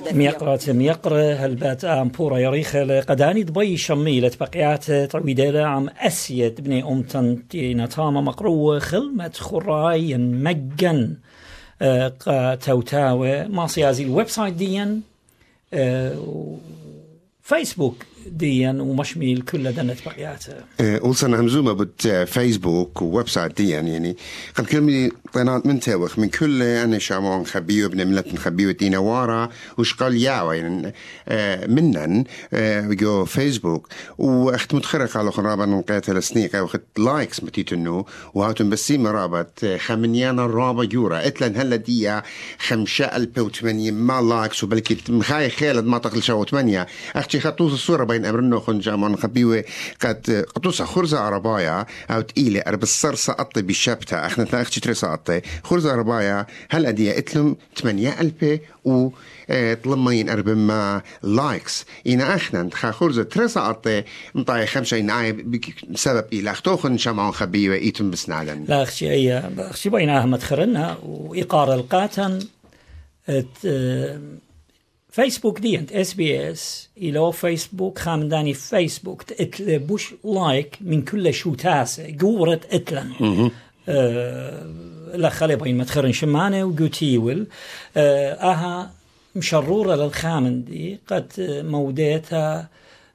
ميقرة هلبات أمبورا يريخة قداني دبي شميلة بقيات طويدة عم أسيد بني أمتن نتامة مقروة خلمة خراي مجن توتاوة ماسيازي الويب سايت ديا فيسبوك ديان ومشميل كل دنت بقياته. وصلنا همزومة بت فيسبوك وويب سايت ديان يعني قد كلمة طينات من توخ من كل أنا شامون خبيه ابن ملت خبيه دينا وارا وش قال ياوي يعني منن جو فيسبوك وأخت متخرق على خرابة نقيت السنيق أو أخت لايكس متيتنو وهاتم بسي مرابط خمنيانا الرابع جورا اتلن هلا ديا 5008 ما لايكس وبلكي مخاي خالد ما تقل شو 8 أختي خطوط الصورة بين أمرنا خنجامون خبيوه قد قطوسة خرزة عربايا أو تقيلة أرب الصرصة أطي بشبتها أخنا أختي تريسة أطي خرزة عربايا هل أدية اتلم 8000 و طلمين أرب ما لايكس إنا أخنا خرزة تريسة أطي مطايا 5 إناي بسبب إلا أختوخن شامون خبيوه إيتم بسنالن لا أختي بينها مدخرنا وإقارة القاتن فيسبوك ديانت SBS إلى فيسبوك خامداني فيسبوك تتلبوش لايك من كل شو تاسع قورة اتلن لا خلي بين متخرن شمانة وقوتيول أها مشرورة للخامن دي قد موديتها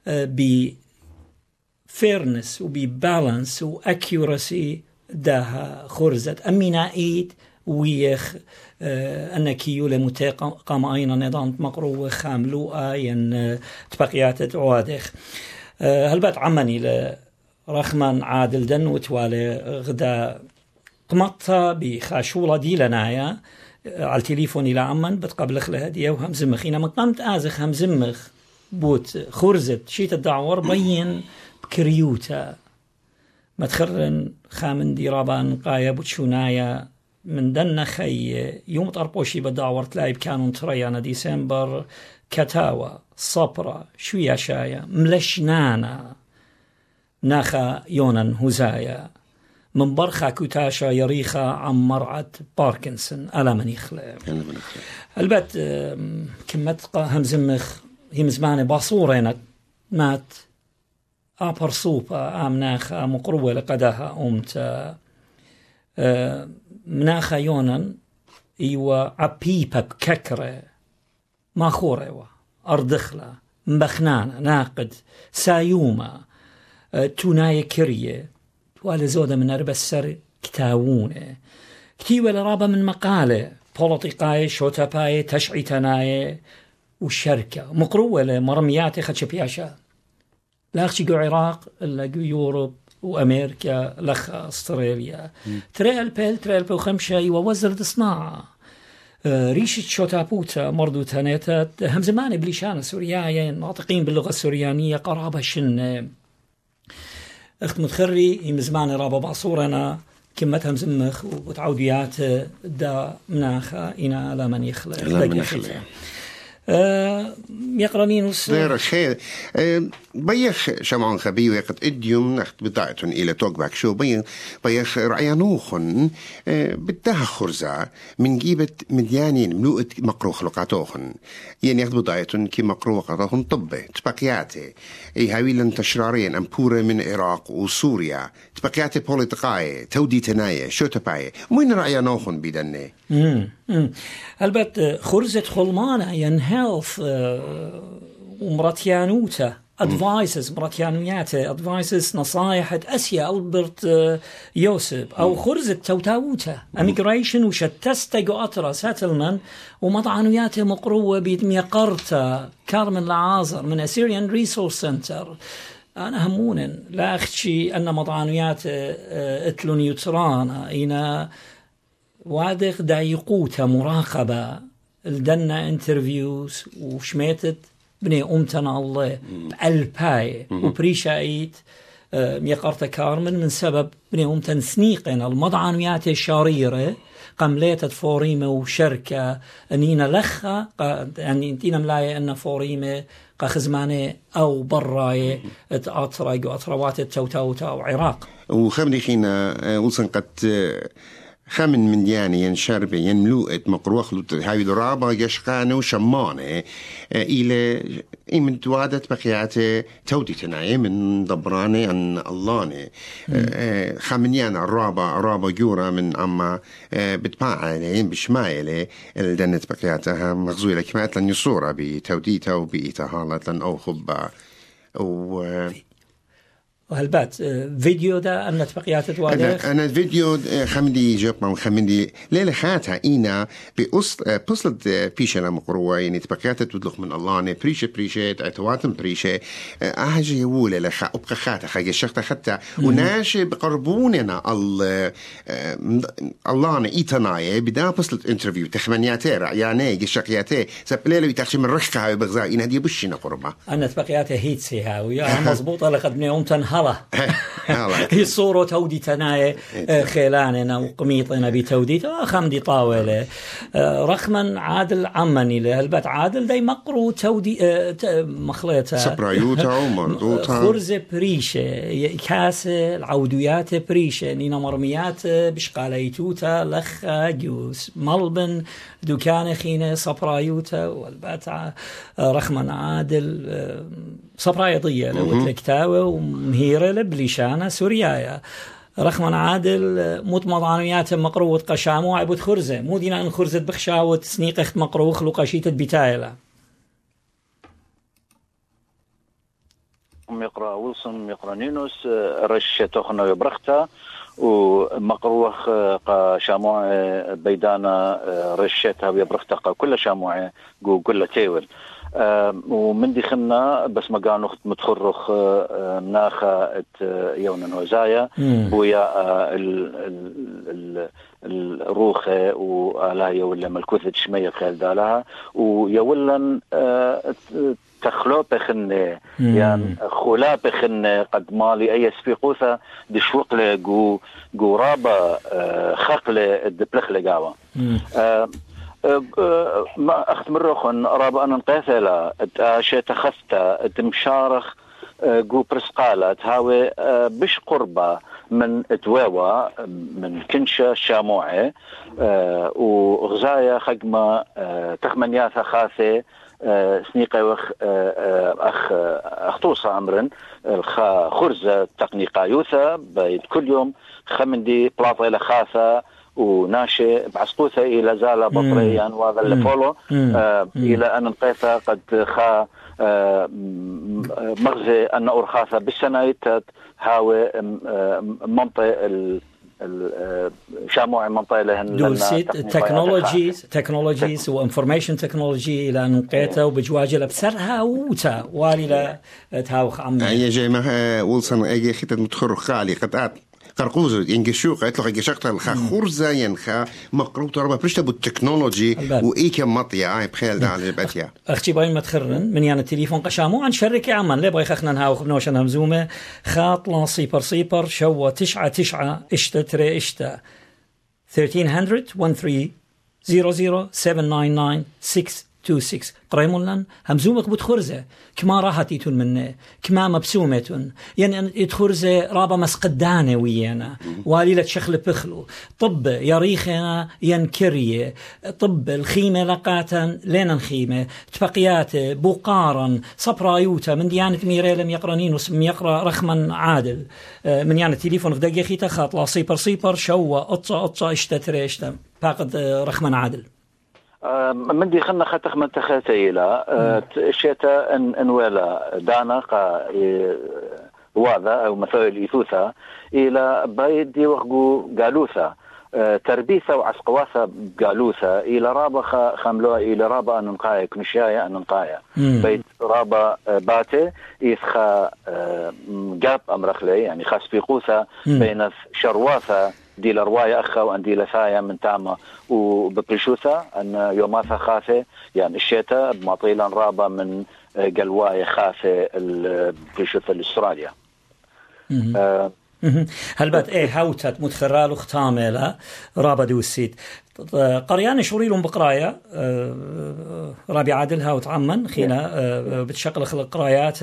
بفيرنس وببالانس وأكيورسي داها خرزت أمينائيت ويخ أنك يولي متقام أين نظام مقروة خاملوء ين تبقيات عوادخ هلبات عمني لرخمان عادل دن وتوالي غدا قمطة بخاشولة دي لنايا على التليفون إلى عمان بتقبلخ لهدية وهمزمخ إنا مقامت آزخ همزمخ بوت خرزت شيت الدعور بين بكريوتا متخرن خامن دي رابان قايا بوتشونايا من دنا خي يوم طربوشي بدعور تلاعب كانوا تريانا ديسمبر كتاوى صبرة شوية شايا ملشنانا ناخا يونان هزايا من برخا كتاشا يريخا عن مرعة باركنسون ألا من يخلق البت كمت همزمخ هم زمان باصورينك مات أبر صوبة أمناخا مقروة لقدها أمتا مناخا يونان إيوا عبيبة بككرة ما خوريوا أردخلة مبخنانة ناقد سايومة توناية كرية ولا زودة من أربع السر كتاوونة كتيوة لرابة من مقالة بوليتيقاية شوتاباية تشعيتناية والشركة مقروة لمرمياتي خدشبياشا لا أخشي قو عراق إلا قو يوروب وأمريكا لخ أستراليا تريل بيل وخمشة ووزرد صناعة ريشة شوتابوتا مردو تانيتا هم زمان بليشان سوريايا ناطقين باللغة السوريانية قرابة شن أخت متخري هم زمان رابا بعصورنا كمتها مزمخ وتعوديات دا مناخا إنا لا من يخلق يقرنين غير خير بيخ شمعون خبي وقت اديوم نخت بضاعتون الى توقبك شو بيخ رعيانوخن بدها خرزة من جيبة مديانين ملوءة مقرو خلقاتوخن يعني يخت بضاعتون كي مقرو خلقاتوخن طبة تبقياتي هاويلن تشرارين أمبورة من العراق وسوريا تبقياتي بوليتقاية تودي تناية شو تباية وين رعيانوخن بيدني البت خرزة خلمانة ين هيلث ومراتيانوتا advices مراتيانوياته advices نصايح أسيا ألبرت يوسف أو خرزة توتاوتا immigration وشتستة أطرا ساتلمان ومطعنوياته مقروة بيدمية قرطة كارمن العازر من Assyrian Resource Center أنا همونا لا أخشي أن مطعنوياته اتلون يترانا إنا وادخ دايقوتا مراقبة الدنا انترفيوز وشميتت بني أمتنا الله الباي وبريشايت ميقرت كارمن من سبب بني أمتن سنيقين المضعنويات الشريرة قمليتت فوريمة وشركة أنينا لخا يعني انتينا ملاية أن فوريمة قخزمانة أو براية أطرق وأطروات التوتاوتا أو عراق وخمني خينا وصن قد خمن من دياني ينشرب ينملوءت مقروخ هاي الرابة يشقانو شمانة إلى من توادت بقياته توديتنا من ضبراني عن اللاني خمن الرابة جورا من أما بتباعي بشمايلة الدنت بقياتها مغزوية كمات لن يصورة بتوديتها وبإتهالة لن أو خبا وهالبات فيديو ده أن بقيات توادخ أنا فيديو خمدي جبنا وخمدي ليلة خاتها إينا بوصلت بيشة مقروة يعني تبقيات تدلق من الله بريشة تعتواتم بريشة أهجي يقول لخا أبقى خاتها خاجة الشخص حتى وناشي بقربوننا الله إيتناية بدا بوصلت انترفيو تخمنياتي رعياني جشقياتي سبليلة بتاخشي من رشكها وبغزاء إينا دي بشينا قربة أن بقياتها هيتسيها ويا مضبوطة لقد نيوم تنهلا هي صورة تودي تناي خيلاننا وقميطنا بتوديت خمدي طاولة رقما عادل عمني له البت عادل داي مقرو تودي مخلطة سبرايوتا ومردوتا خرزة بريشة كاس العوديات بريشة نينا مرميات بشقاليتوتا لخا جوس ملبن دكان خينة سبرايوتا والبت رقما عادل صبرايضية لو تلكتاوة ومهيرة لبليشانة سوريايا رقما عادل موت مضانيات مقروة قشامو عبود خرزة مو دينا ان خرزة بخشاوة سنيقة مقروخ لقشيتة بتايلة يقرأ ويلسون يقرأ نينوس رشة تخنا وبرختا ومقروخ شاموع بيدانا رشتها ويبرختا كل شاموع كل تيول ومن دخلنا بس ما قالوا متخرخ مناخة يونا وزايا ويا الروخة ولا يولا ملكوثة شمية خيال دالها ويولا تخلو بخن يعني خلا بخن قد مالي أي سبيقوثة دشوق له جو رابا خقل الدبلخ لقاوة ما أخذ مرخن رابا أنا نقاثلة شيء تخفت تمشارخ جو برسقالة تهاوي بش قربة من تواوا من كنشة شاموعة وغزايا خقمة تخمنياثا خاثة سنيقة وخ أخطوصة عمرن خرزة تقنيقا يوثا بيد كل يوم خمندي بلاطة إلى خاثة وناشئ بعسقوثة إلى زالة بطريا وهذا اللي فولو إلى أن نقيثة قد خا مغزي أن أرخاثة بالسنة هاوي منطقة شاموع منطقة لهن دوسيت تكنولوجيز وانفورميشن تكنولوجي إلى نقيته وبجواجل بسرها وتا والي لا تهاوخ عمي أي جاي ما ويلسون أي خطة متخرج خالي قطعت قرقوزة ينقشوق قلت له قشقت الخرزة ينخا مقروط ربع برشته بالتكنولوجي وإيك مطيع بخيل ده على البتيا أختي باين ما تخرن من يعني التليفون قشامو عن شركة عمان ليه بغي خخنا نهاو خبنوش همزومة خاطلا صيبر شوى 99 اشتا تري اشتا 1300 1300 799 626 قريمولن همزومك بتخرزة كما راحتيتون منه كما مبسومتون يعني تخرزة رابا مسقدانة ويانا والي لتشخل بخلو طب يريخنا ينكرية طب الخيمة لقاتا لنا الخيمة تفقيات بوقارا صبرايوتا من ديانة ميريلم يقرانين وسم يقرأ رخما عادل من يعني التليفون في دقيقة تخاط لا صيبر شوى أطا اشتتري اشتا باقد رخما عادل من دي خلنا خطخ من تخاتيلا شيتا ان ولا دانا واذا او مثل يثوثا الى بايدي وخجو قالوثا تربيثا وعسقواثا قالوثا الى رابا خملوها الى رابا ان نقايا كنشايا ان نقايا بيت رابا باتي يسخا جاب امرخلي يعني خاص في قوثا بين شرواثا دي الرواية أخا وأن دي لثايا من تعمى وببريشوثا أن يوماثا خاثة يعني الشتاء بمطيلا رابا من قلواية خاثة البريشوثا الأستراليا هل بات هاوتت متخرال ختاملة رابا دوسيت قريان شوريلهم بقراية رابي عادل هاوت عمن خينا بتشغل خلق قرايات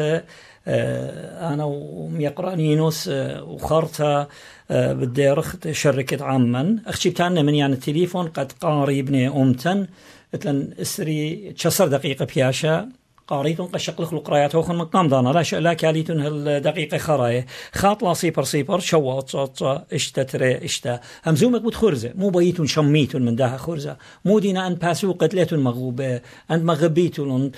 أنا وميقرانينوس وخرطة بدي رخت شركة عمن أخشي بتاعنا من يعني التليفون قد قاري ابني أمتن مثلا اسري 9 دقيقة بياشا قاريتون قشق لخلق قرايات وخن مقام دانا لا كاليتون هالدقيقة خراية خاطلا صيبر شوات اشتتري اشتا همزومك بتخرزة مو بيتون شميتون من داها خرزة مو دينا أن باسو قتلتون مغوبة أن مغبيتون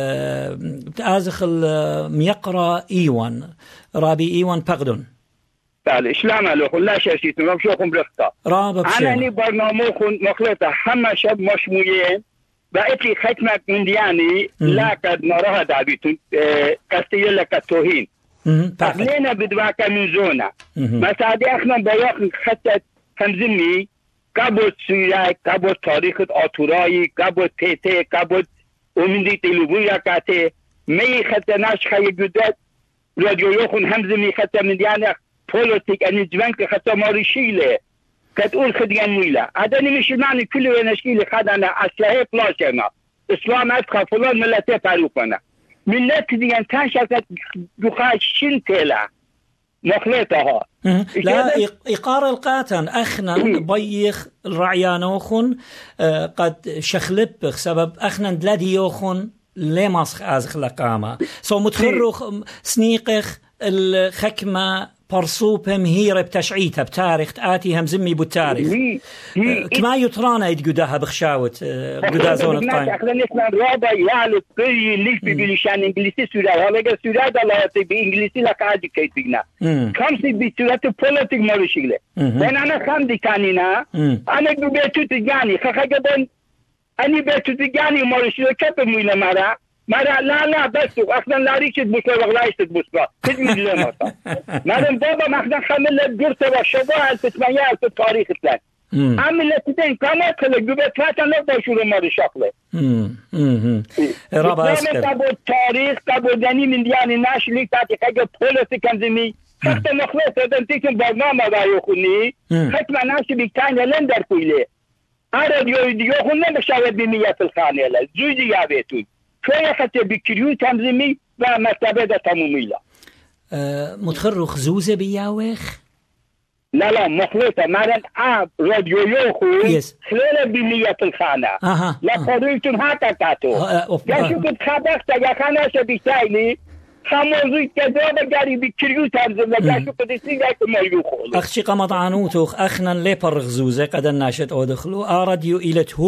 بتازخ الميقرا إيوان رابي إيوان بغدون إسلام له لا شاشيتون مشوخم برخطة رابا بشيء أنا برنامجكم مخلطة حما شب مشمويين بقيت لي ختمة من دياني لا قد نراها دابيتون كاستيلا كتوهين أخلينا بدواك من زونة مساعدي أخنا بياخن خطة خمزمي كابوت سوياي كابوت تاريخ آتوراي كابوت تيتي كابوت ومندي تلوبويا كاتي مي خطة ناش خي جدات راديو يوخن همزمي خطة من دياني بوليتيك أني جوانك خطة ماريشيلة كتقول خديان مويلة عدني مش معني كل ونشكيلي خدنا أسلحة بلاشنا إسلام أدخل فلان ملتي باروكنا ملت ديان تنشكت دخاش شنتلا مخلطها لا إقار القاتن أخنا بيخ الرعيانوخن قد شخلب سبب أخنا دلادي يوخن لماسخ أزخ لقامة سو متخرخ سنيقخ الخكمة برصوبهم هيرة بتشعيتها بتاريخ آتي همزمي بالتاريخ كما يطرانا يتقداها بخشاوة قدا زونة قائم أخذ نسمع رابا يعلق كي ليش ببلشان إنجليسي سوريا هلاقا سوريا دلالة بإنجليسي لك عادي كي تقنا خمسي بسوريا بوليتيك مارشيلة لأن أنا خمدي كانينا أنا بيتو تجاني خخجدن أني بيتو تجاني مارشيلة كيف مويلة مرا لا بس أخذنا لا ريشة بوسلا وغلايش تبوسلا تدمي جلنا مادام بابا مخدن خمل الجرسة والشباع التسمية في التاريخ الثاني عمل لتدين كما تخلق جبت فاتا نبدا شو الماري شغله رابع أسكر كابو التاريخ كابو داني من دياني ناش ليك تاتي حاجة بوليسي كنزمي حتى مخلص هذا انتيكم برنامج رايوخني ختم ناش بيكتانيا لندر كويلة عرب يوخننا مشاهد بمية في الخانة زوجي يابيتون شوية حتى بكريو تنظيمي ومرتبة تمومية متخرخ زوزة بياوخ لا مخلطة مثلا راديو يوخو خلال بمية الخانة لا قريتون هاتا كاتو يا شو كنت خبخت يا خانة شبيتايلي خموزي كذا جاري بكريو تنظيم يا شو كنت سيجاك ما يوخو أخشي قمط عنوتوخ أخنا ليبر غزوزة قد الناشط أودخلو أراديو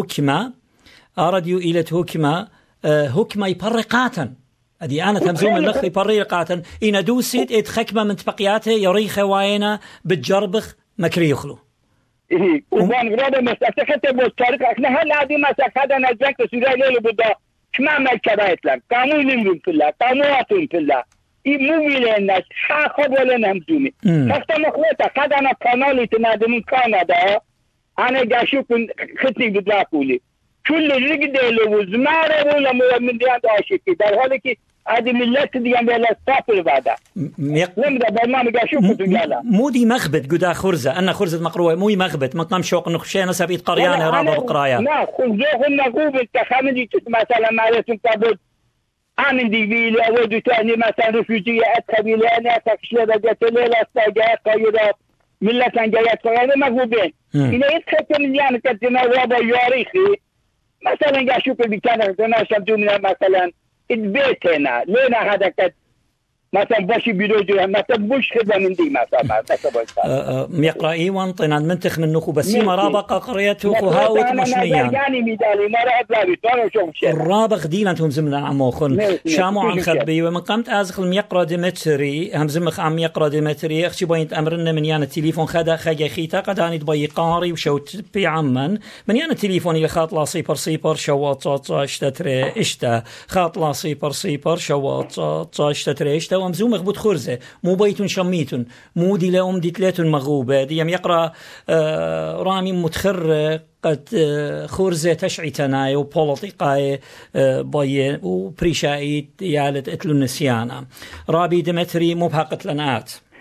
إلى هكمة هكما يبرقاتا أدي أنا تمزوم النخ يبرقاتا إن دوسيت إتخكمة من تبقياته يريخ واينا بالجربخ مكري يخلو وبان غرابة مستخدمة بالتاريخ احنا هل عادي ما سخدنا الجنك سوريا ليلو بدا كما ما كرايت لك كامو نمرون في الله كامو أتون في الله مو الناس حاخد ولا نمزومي فاخت مخلطة خدنا قنالي تنادمون كندا أنا جاشوك ختني بدلاكولي كل الرجال وزمارة ولا من ديان داشيكي در حالی که هذه ملت ديان بلا استافل بعدا لماذا برنامج أشوفه تجالا مودي مغبت قدا خرزة أنا خرزة مقروءة موي مغبت مقام شوق نخشينا سبيت قريانة رابا بقرايا لا خرزوهم نقوب التخامني مثلا مالتهم كابود عن دي بيلي أودو تاني مثلا رفوجية أتخبيلي أنا أتخشلي رجات ليلة استاجات قيرات ملة جايات قيرات مغوبين إذا يتخطى من يعني كتنا رابا ياريخي مثلا أشوف البيتانا كنا شمتونا مثلا البيت هنا لينا هذا كت مثلا باشي بيروجو مثلا بوش خدمة من دي مثلا ميقرأ إيوان طينان منتخ من نخو بس ما رابق قريته وهاوت مشميان يعني ميدالي ما رأت لا بيتانا شوف شيء الرابق دينا انتم زمنا عموخن شامو عن خبي ومن قمت أزخل ميقرأ ديمتري هم زمخ عم يقرأ ديمتري أخشي بوينت أمرنا من يانا التليفون خدا خاجة خيتا قداني دبي قاري وشوت بي عمان من يانا التليفون إلى خاطلا صيبر شوات اشتتري اشتا خاطلا صيبر شوات اشتتري اشتا ومزوم مغبوط خرزة مو بيتون شميتون مو دي لأم دي تلاتون مغوبة دي يقرأ رامي متخر قد خرزة تشعيتناي وبوليتيقاي باي وبريشايت يالت اتلو النسيانة رابي ديمتري مبهقت لنات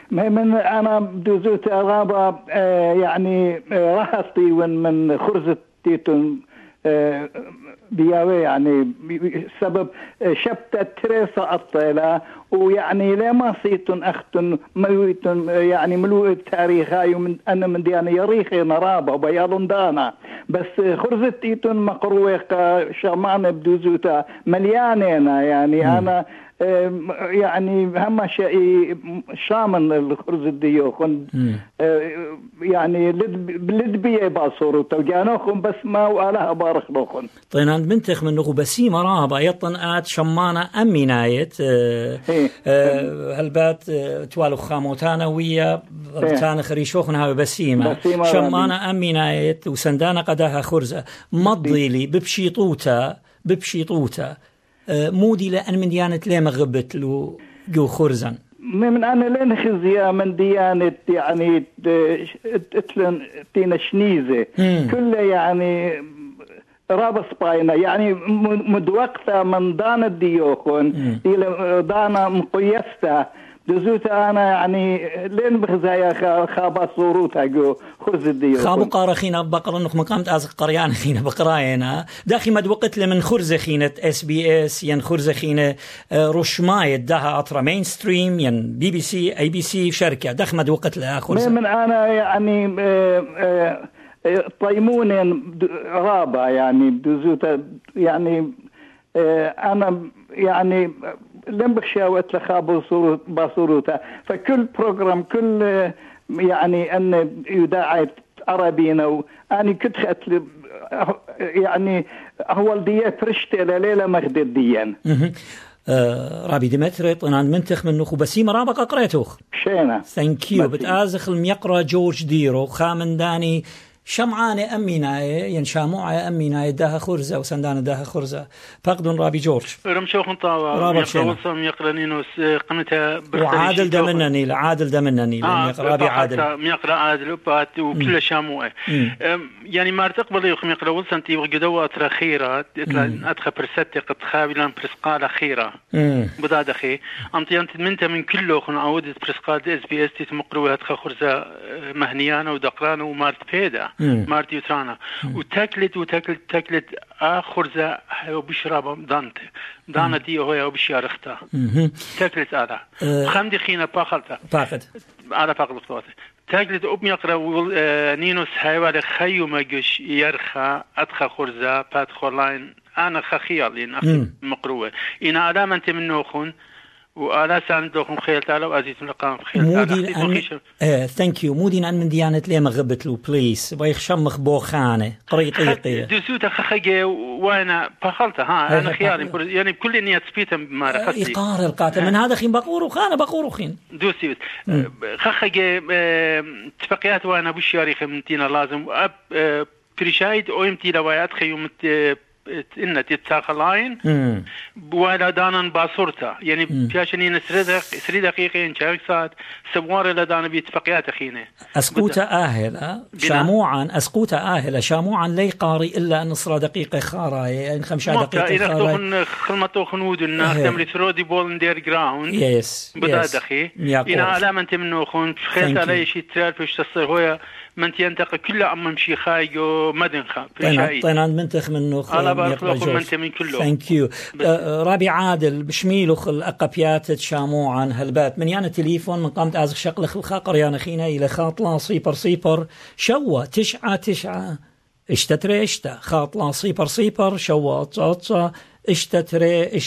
من أنا بدوزوت رابا يعني راحتي من خرزة تيتون بياوي يعني سبب شبتة تريسة الطيلة ويعني لما صيتن أختن ميوتن يعني ملوء التاريخ من أنا من ديانة يريخي نرابة وبيالون دانا بس خرزة تيتن مقروة شامان بدوزوتا مليانينا يعني أنا يعني هم شيء شامن الخرز الديوخن يعني لدبيه باصورو توجانوخن بس ما وآلها بارخ لوخن طينان بنتخ من نخو بسيم رابا يطن شمانة أمي نايت هالبات توالو خاموتانا ويا تانا خريشوخن هاو بسيمة شمانة أمي نايت وسندانا قداها خرزة مضيلي ببشيطوتا مودي لأن من ديانة ليه مغبت له جو خرزا من أنا لين خزيا من ديانة يعني تينا شنيزة كل يعني رابط باينا يعني مدوقتها من دانا الديوخون إلى دانا مقيستا دزوتا أنا يعني لين بخزايا خابا صوروتا جو خرز الديوخون خابو قارا خينا بقرا نخ مقامت أزق قريان خينا بقراينا داخي مدوقت لمن خرزة خينة SBS ين خرزة خينة رشماية داها أطرا مين ستريم ين BBC ABC شركة داخي مدوقت لها خرزة من أنا يعني طيمون رابا يعني دزوتا يعني أنا يعني لم بخشاوت لخاب باصوروتا فكل بروجرام كل يعني أن يداعي عربينا وأنا كنت خدت يعني هو الدية فرشتة لليلة مخدد ديان رابي ديمتري طنان منتخ من نخو بسيمة رابق أقريتوخ شينا ثانك يو بتآزخ الميقرأ جورج ديرو خامن داني شمعانة أميناي ينشاموعة أميناي داها خرزة وسندانة داها خرزة فقدون رابي جورج رمشوخن طاوة يقرأوصم يقرأنينوس قمتها وعادل دمنني عادل دمنني رابي عادل يقرأ عادل وبات وكل شاموعة يعني ما تقبل يقوم يقرأوصم تي وقدوا أطرا خيرة أدخل برستي قد خابلا برسقالة خيرة بداد أخي أمتي أنت من كله خن عودة برسقال SBS تتمقروها أدخل خرزة مهنيانة ودقرانة ومارت بيدا مارتي وترانا وتاكلت آخر ذا وبشرب دانة دي هو وبشيارخته تاكلت على خمدي خينا باخد على باخد صوته تاكلت أبني أقرأ نينوس هايوالي خيو مجش يرخى أدخى خرزة بات خورلاين أنا خخيال أخي مقروة إن علامة أنت منه خون وأنا ساندوكم خيل تعالى وأزيد لقام خيل تعالى ثانك يو مودين أن من ديانة ليه مغبت له بليس ويخشمخ بوخانة قريطيقية دسوتا خخجة وأنا بخلتها أنا خيالي يعني بكل نية سبيتا ما رخصتي إقار القاتل من هذا خين بقورو خين دوسيوت خخجة اتفاقيات وأنا بشياري خمتينا لازم بريشايد أويمتي لوايات خيومت إن تتساقلاين بوالا دانا باصورتا يعني بياشنين سري دقيقين شارك ساعات سبوار لدانا بيتفقيات أخينا أسقوتا آهلة شاموعا شاموعا لي قاري إلا أن نصر دقيقة خاراي يعني 5 دقيقة خاراي إذا خلمتو خنود الناس تمري ثرودي بول اندير جراوند بدأ دخي إن علامة أنت منه خون خيلت علي شيء ترال فيش تصير هو من تنتقى كل أمم شي خايجو مدنخا طينان منتخ منه على بارخلوكم من تمين كله ثانك يو رابي عادل بشميلوخ الأقبيات شاموعا هلبات من يانا تليفون من قامت أزخ شقلخ الخاقر يانا خينا إلى خاطلا صيبر شوا 9 اشتتري خاطلا صيبر شوا تصا اشتتري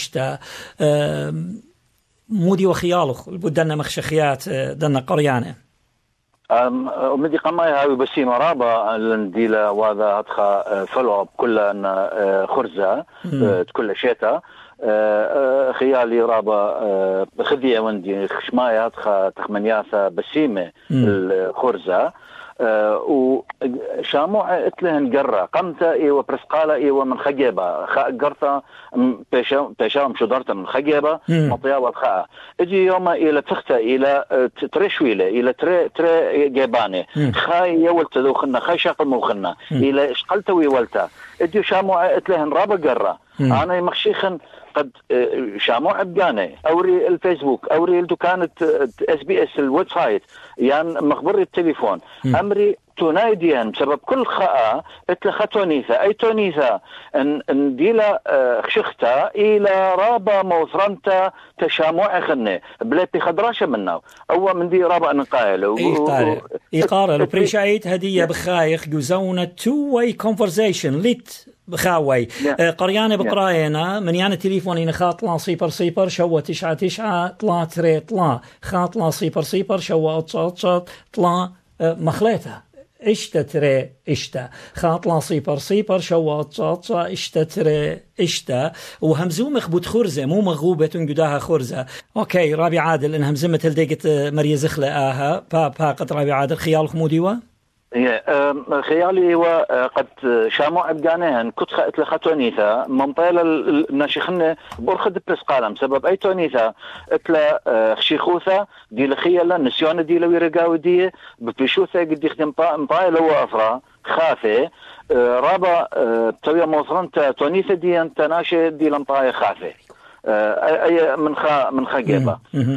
مودي وخيالوخ بدنا مخشخيات دنا قريانه ومدي قماي هاوي بسيمة رابا لنديلا وهذا هدخا فلو كل خرزة كل شيتا خيالي رابا خذية وندي خشماي هدخا تخمنياسة بسيمة الخرزة وشاموع اتلهن قرة قمتا ايوه برسقالة ايوه من خجيبة قرطة بيشاوم شدرتا من خجيبة مطيابة خاء اجي يوم الى تختا الى ترشويلة الى تري جيباني خاي يولت دوخنا خاي شاقل موخنا الى اشقلتا ويولتا اديو شاموع اتلهن رابا قرة انا مخشيخن قد شاموع بقاني اوري الفيسبوك اوري الدكانة SBS الويب سايت يعني مخبري التليفون امري تنايديا بسبب كل خاء اتلخ تونيثا اي تونيثا ان ديلا خشختا الى رابا موثرنتا تشاموع خنه بلا بخدراشه منه او من دي رابا نقايل ايقار بريشايت هديه بخايخ جوزونا تو واي كونفرزيشن ليت بخاوي قريانه بقراينا من يعني تليفوني خاطلا صيبر صيبر شو 99 طلا تري طلا خاطلا صيبر صيبر شو اتصات طلا مخليتها اشتا تري اشتا خاطلا صيبر صيبر شو اتصات اشتا تري اشتا وهمزوم خبوت خرزه مو مغوبه قداها خرزه اوكي رابي عادل ان همزمه تلدقه مريا زخله اها با قد رابي عادل خيالك موديوا خيالي هو قد شامو أبقانيهن كنت اتلخى تونيثا منطيلة الناشخنة برخد بس قالم سبب أي تونيثا اتلا خشيخوثا دي لخيالة نسيون دي لو يرقاو دي ببشوثا قد يخدم مطايلة وأفرا خافي رابا بتويا موصرنتا تونيثا دي انت ناشي دي لنطايا خافي أي من خجيبة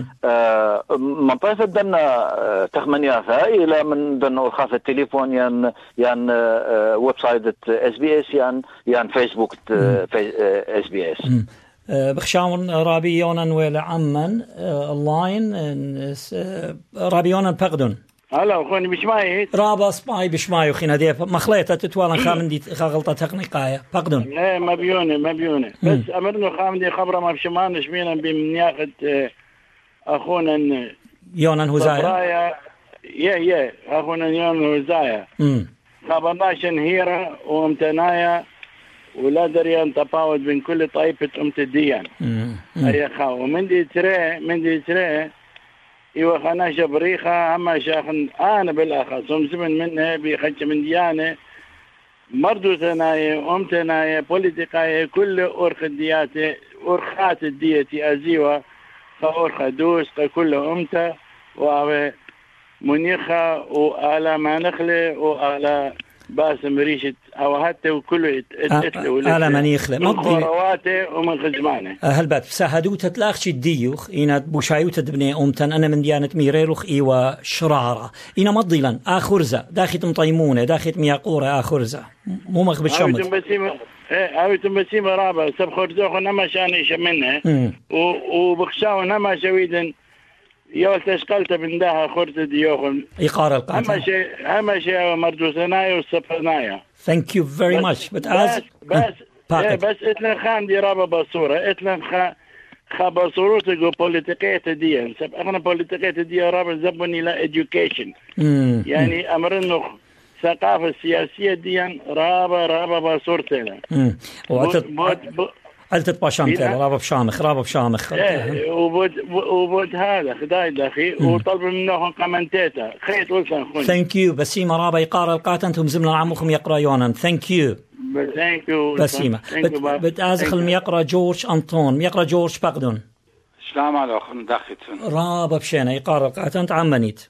منطقة دنا تخمنياثا إلى من دنا خاف التليفون يان ويب سايت SBS يان فيسبوك SBS بخشاون رابيونا ولا عمن اللاين رابيونا بقدون هلا اخواني بشماي رابا سباي بشماي وخينا دي مخليته تتوالا خامندي غلطه تقنيقايه فقدون لا ما بيونه بس امرنا خامندي خبره ما بشمان شمينا بمن ياخذ اخونا يونان هوزايا يا اخونا يونان هوزايا خبرناش هيرا وامتنايا ولا دريان تفاوت بين كل طائفه امتديان اي خاو من دي تري ايوه خانا شبريخة اما شاخن انا بالاخص ومزمن منها بخج من ديانة مردو ثنايا ثنايا بوليتيقايا كل اورخدياتي اورخات الديتي ازيوة فاورخ دوس كل امتا وعلى منيخة وعلى ما نخلة وعلى باسم ريشة او حتى وكله على ما نخلة من خرواته ومن خزمانه هلبات ساهدو تتلاخش الديوخ إنا بوشايو تدبني أمتن أنا من ديانة ميريروخ إيوا شرارة إنا مضيلا آخرزة داخت مطيمونة داخت مياقورة آخرزة مو مخبت شمت أويتم بسيمة رابع سب خرزوخ نما شاني شمنها وبخشاو نما شويدن يول تشقلت من داها خرزة ديوخن إقارة القاطع أما شيء مردوسنايا والسفرنايا Thank you very much بس اتلن خان دي رابا بصورة اتلن بصورته جو بوليتيقية ديان سب اغنى بوليتيقية ديان رابا زبني لا education يعني امر انه ثقافة السياسية ديان رابا بصورتنا قلت باشامتها رابا بشامخ وبود هذا خداي داخي وطلب منهم كومنتيتا خيط وصل خون ثانك يو بسيمة رابا يقارا القاتن انتم زمنا عمكم يقرا يونان ثانك يو بسيمة بتازخل يقرا جورج انطون يقرا جورج بقدون السلام عليكم داخيتون رابا بشينا يقارا القاتن تعمنيت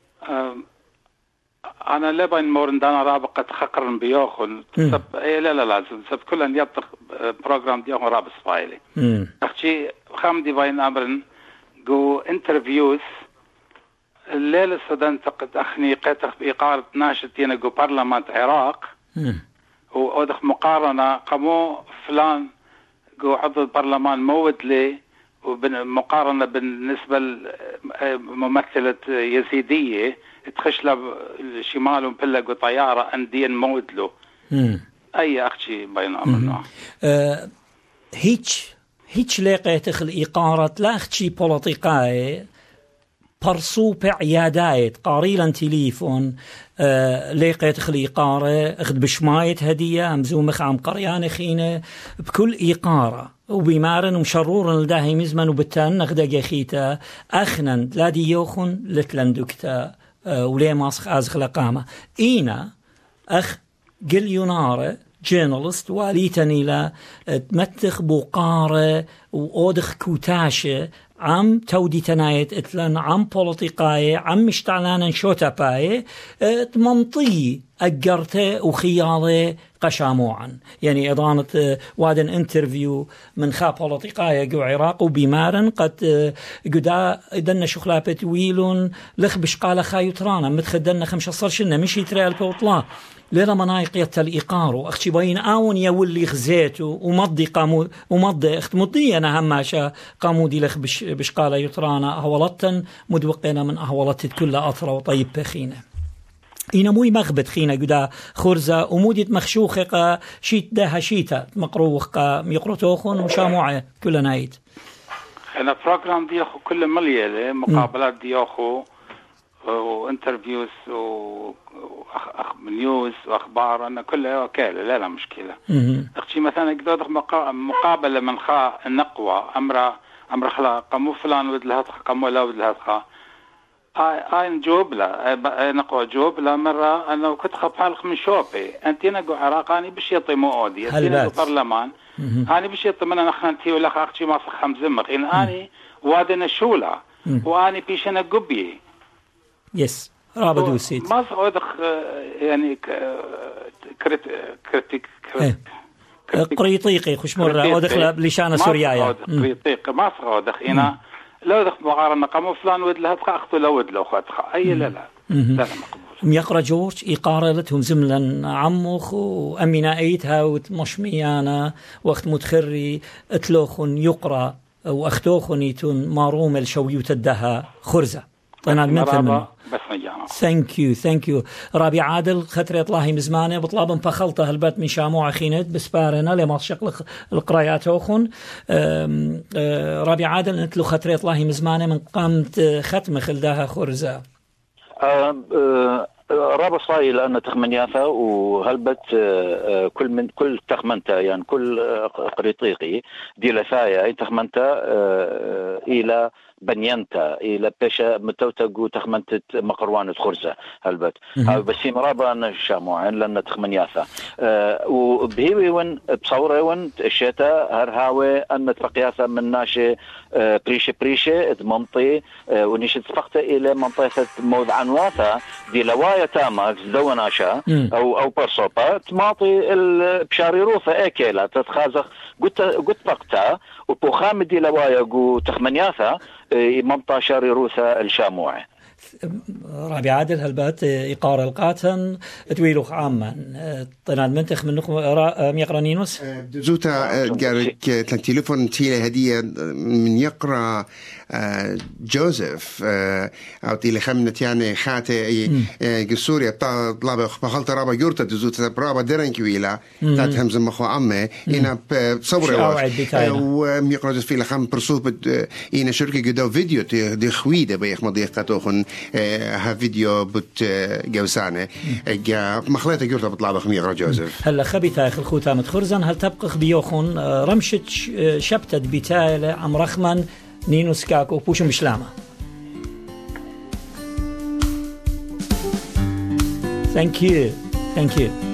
أنا لبن مورندانا رابقة خقرن بيوخن سب لا لازم سب كلن يطق بروجرام ديوخن راب سفايلي أختي خامدي باين أمرن جو انترفيوز الليلة السودان تقد أخني قيتخ بإقارة ناشتين جو برلمان العراق وأدخ مقارنة قامو فلان جو عضو البرلمان موت لي ومقارنة بالنسبة لممثلة يزيدية تخش له الشمال ومبلغ طيارة أندين مودلو أي أختي بين أمرنا هيج لقيت الإقارة لا أختي بوليتيقاي برسو بعيادات قاريلا تليفون لقيت الإقارة أخذ بشماية هدية أمزومخ عم قريان خينة بكل إقارة وبمارن ومشرورن لداهي مزمن وبتان نخدق يخيتا أخنن لا ديوخن لتلندكتا وليه ماسخ أزخ لقامة إينا أخ قل ينارة جيرنالست واليتني لا تمتخ بوقارة وأودخ كوتاشة عم تودي تنايت اتلن عم بوليتيقاية عم مشتعلانا شوتا باية تمنطي أقرته وخياله قشاموعا يعني إضانة وادن انترفيو من خاب بوليتيقايا جو عراق وبيمارن قد قدا دنا شخلابة ويلون لخ بشقالة خايوترانا متخدنا 15 شنة مش يتريال بوطلا ليرا منايق يتالإقارو أختي باين آون يولي خزيتو ومضي أخت مضي أنا هماشا قامودي لخ بشقالة يترانا أهولتن مدوقنا من أهولتت كل أطرة وطيب بخينة إنا موي مغبت خينا قدا خرزة ومودت مخشوخة شيت ده شيتا مقروخ ميقروتوخون وشاموعة كل نايت أنا بروجرام دياخو كل مليالة مقابلات دياخو وانترفيوز ونيوز واخبار انا كلها وكاله لا مشكله اختي مثلا قدر مقابله من خا النقوى امر خلا قمو فلان ود لها قمو لا ود لها نجوب لا نقوى جوب لا مره انا كنت خبحالك من شوبي انت نقو عراقاني باش يطيمو اودي انت نقو برلمان اني باش يطمنا نخنتي ولا اختي ما فخ مزمق اني وادنا شولا واني بيش انا قبي يس رابدو سيت ما صادق يعني كريتيك قريطيقي خش مرة ودخل بلشانة سوريايا قريطيق ما صادق هنا لو دخل مقارنة قاموا فلان ود لها تخاختو لو ود لو خاتخا أي لا مقبول ميقرأ جورج إقارة لتهم زملا عمخ وأمينا أيتها ومشميانا وقت متخري اتلوخن يقرأ واختوخن يتون ماروم الشوي تدها خرزة أنا مثل ثانك يو رابي عادل خطر يطلعي مزمانه بطلب مفخلته البت من شاموع خينت بسبارنا لما شق القرايات اوخن رابي عادل انت له خطر يطلعي مزمانه من قامت ختم خلدها خرزه رابط صاي لأن تخمنياثا وهلبت كل تخمنتا يعني كل قريطيقي دي لثايا تخمنتا إلى بنينتا إلى بيشا متوتقو تخمنت مقروان خرزة هلبت بس مرابا أن شاموعين لأن تخمنياثا وبهيوي ون بصورة ون الشتاء هرهاوي أن تفقياثا من ناشي بريشة ادمنطي ونيش تفقت إلى منطقة موضعنواثا دي لوايا تاما زدوناشا أو برصوبا تماطي بشاريروثا اكيلا تتخازخ قد فقتا وبوخام دي لوايا قو تخمنياثا منطقة شاريروثا الشاموعي رابي عادل هالبات إقارة القاتن تويلوخ عاما طناد منتخ من ميقرانينوس زوتا قالك تليفون تيلي هدية من يقرأ جوزيف أو تيلي خمنة يعني خاتي سوريا طلاب بخلط رابا يورتا دزوتا برابا درنكويلا تات همز مخو عمي إنا بصورة وميقرأ جوزيف فيلا خم برسوب إنا شركة قدو فيديو دي خويدة بيخ مضيقاتوخن ها فيديو بت جوسانة مخلطة جورتا بطلع ميقرأ جوزيف هلا خبيثة أخي الخوتا متخرزن هل تبقى بيوخن رمشت شبتت بتايلة عم رخمن نينوس كاكو بوشم بشلامة Thank you